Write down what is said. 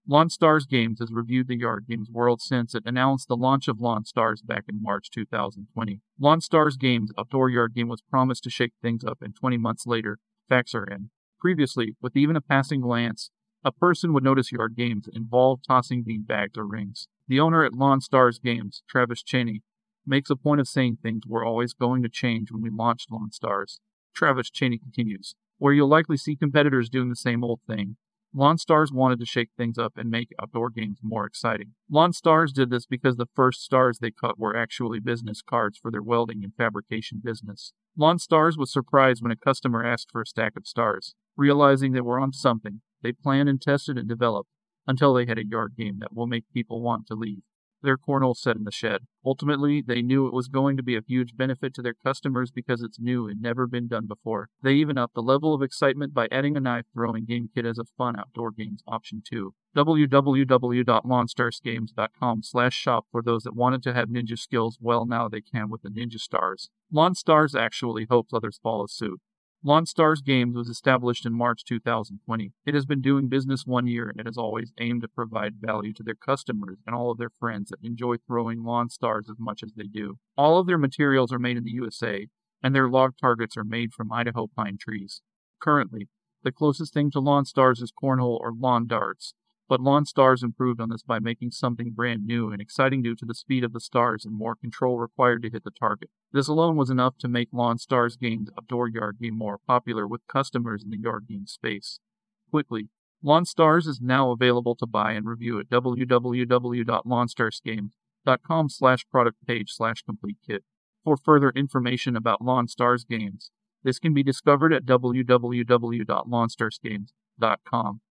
Lawn Stars Games has reviewed the Yard Games world since it announced the launch of Lawn Stars back in March 2020. Lawn Stars Games outdoor yard game was promised to shake things up, and 20 months later, facts are in. Previously, with even a passing glance, a person would notice Yard Games involved tossing bean bags or rings. The owner at Lawn Stars Games, Travis Cheney, makes a point of saying things were always going to change when we launched Lawn Stars. Travis Cheney continues, where you'll likely see competitors doing the same old thing. Lawn Stars wanted to shake things up and make outdoor games more exciting. Lawn Stars did this because the first stars they cut were actually business cards for their welding and fabrication business. Lawn Stars was surprised when a customer asked for a stack of stars. Realizing they were on something, they planned and tested and developed until they had a yard game that will make people want to leave their cornhole set in the shed. Ultimately, they knew it was going to be a huge benefit to their customers because it's new and never been done before. They even upped the level of excitement by adding a knife throwing game kit as a fun outdoor games option too. www.lawnstarsgames.com/shop for those that wanted to have ninja skills. Well, now they can with the Ninja Stars. Lawn Stars actually hopes others follow suit. Lawn Stars Games was established in March 2020. It has been doing business 1 year, and it has always aimed to provide value to their customers and all of their friends that enjoy throwing lawn stars as much as they do. All of their materials are made in the USA, and their log targets are made from Idaho pine trees. Currently, the closest thing to Lawn Stars is cornhole or lawn darts, but Lawn Stars improved on this by making something brand new and exciting due to the speed of the stars and more control required to hit the target. This alone was enough to make Lawn Stars Games outdoor yard game more popular with customers in the yard game space. Quickly, Lawn Stars is now available to buy and review at www.lawnstarsgames.com/product page/complete kit. For further information about Lawn Stars Games, this can be discovered at www.lawnstarsgames.com.